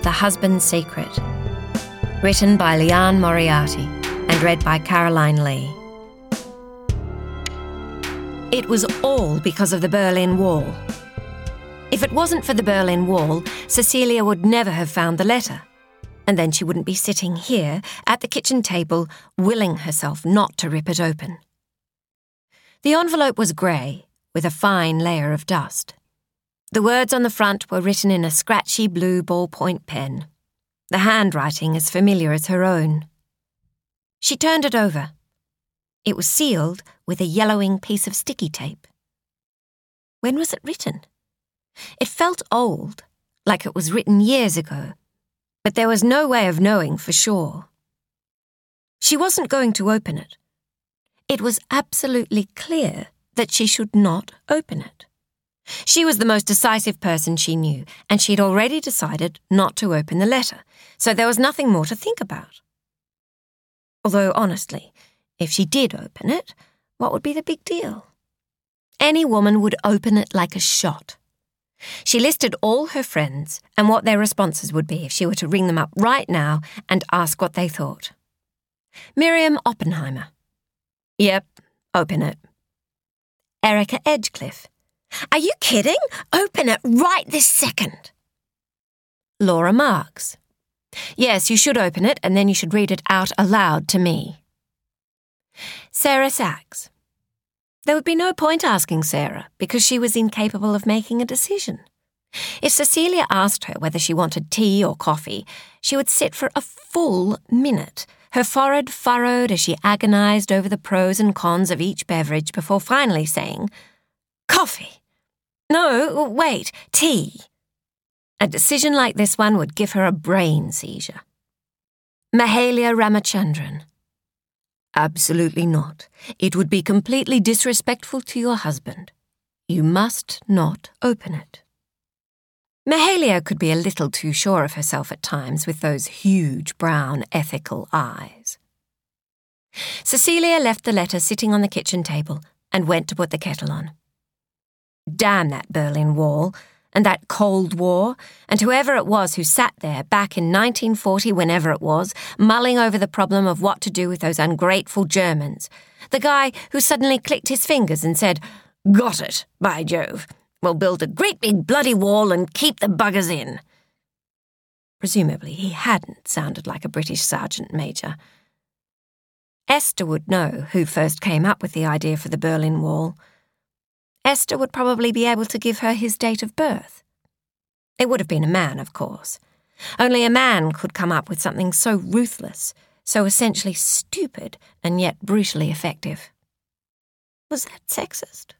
The Husband's Secret, written by Liane Moriarty and read by Caroline Lee. It was all because of the Berlin Wall. If it wasn't for the Berlin Wall, Cecilia would never have found the letter, and then she wouldn't be sitting here at the kitchen table, willing herself not to rip it open. The envelope was grey, with a fine layer of dust. The words on the front were written in a scratchy blue ballpoint pen, the handwriting as familiar as her own. She turned it over. It was sealed with a yellowing piece of sticky tape. When was it written? It felt old, like it was written years ago, but there was no way of knowing for sure. She wasn't going to open it. It was absolutely clear that she should not open it. She was the most decisive person she knew, and she'd already decided not to open the letter, so there was nothing more to think about. Although, honestly, if she did open it, what would be the big deal? Any woman would open it like a shot. She listed all her friends and what their responses would be if she were to ring them up right now and ask what they thought. Miriam Oppenheimer. Yep, open it. Erica Edgecliffe. Are you kidding? Open it right this second. Laura Marks. Yes, you should open it and then you should read it out aloud to me. Sarah Sachs. There would be no point asking Sarah because she was incapable of making a decision. If Cecilia asked her whether she wanted tea or coffee, she would sit for a full minute, her forehead furrowed as she agonized over the pros and cons of each beverage before finally saying, "Coffee. No, wait, tea." A decision like this one would give her a brain seizure. Mahalia Ramachandran. Absolutely not. It would be completely disrespectful to your husband. You must not open it. Mahalia could be a little too sure of herself at times with those huge brown ethical eyes. Cecilia left the letter sitting on the kitchen table and went to put the kettle on. Damn that Berlin Wall, and that Cold War, and whoever it was who sat there back in 1940, whenever it was, mulling over the problem of what to do with those ungrateful Germans. The guy who suddenly clicked his fingers and said, "Got it, by Jove. We'll build a great big bloody wall and keep the buggers in." Presumably he hadn't sounded like a British sergeant major. Esther would know who first came up with the idea for the Berlin Wall. Esther would probably be able to give her his date of birth. It would have been a man, of course. Only a man could come up with something so ruthless, so essentially stupid, and yet brutally effective. Was that sexist?